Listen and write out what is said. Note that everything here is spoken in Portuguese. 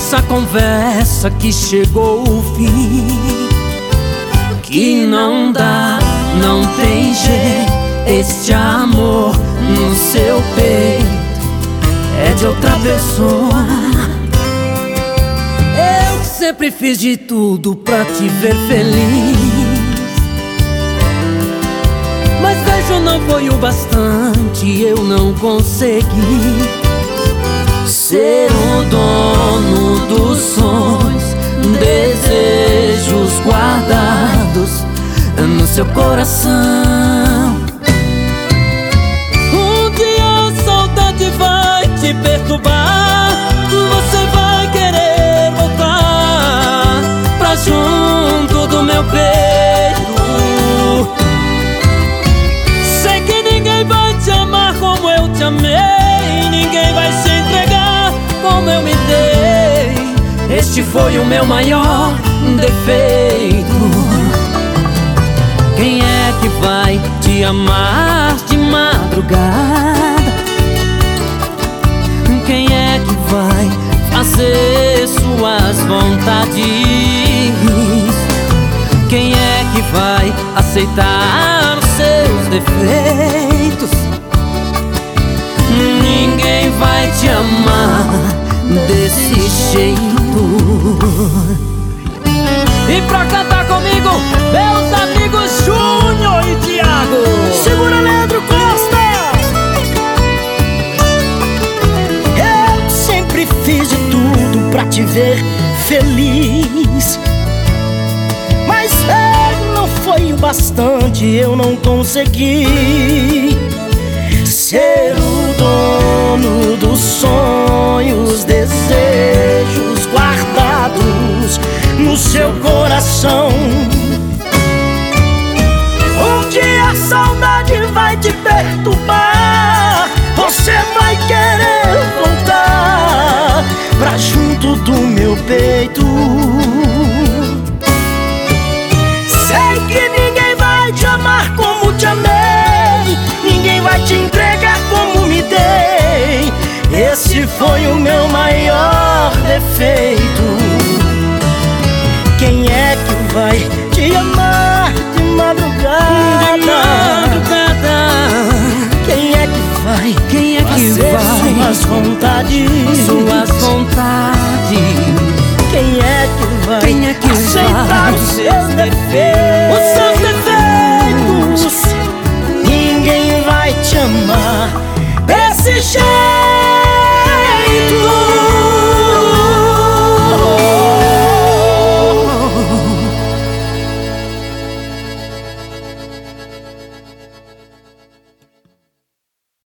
essa conversa que chegou o fim, que não dá, não tem jeito. Este amor no seu peito é de outra pessoa. Eu sempre fiz de tudo pra te ver feliz, mas vejo não foi o bastante. Eu não consegui ser o dono dos sonhos, desejos guardados no seu coração. Um dia a saudade vai te perturbar, você vai querer voltar pra junto do meu peito. Sei que ninguém vai te amar como eu te amei, ninguém vai se entregar como eu me dei. Este foi o meu maior defeito. Quem é que vai te amar de madrugada? Quem é que vai fazer suas vontades? Quem é que vai aceitar os seus defeitos? Ninguém vai te amar desse jeito. E pra cantar comigo, meus amigos Júnior e Thiago. Segura, Leandro Costa. Eu sempre fiz de tudo pra te ver feliz, mas não foi o bastante. Eu não consegui ser o dono dos sonhos, desejos guardados no seu coração. Um dia a saudade vai te perturbar, você vai querer voltar pra junto do meu peito. Sei que ninguém vai te amar como te amei, ninguém vai te entregar como me dei. Esse foi o meu maior defeito. Quem é que vai te amar de madrugada? De madrugada. Quem é que vai? Quem é que fazer vai? Suas vontades. Suas vontades. Quem é que vai? Quem é que aceitar vai? os seus defeitos?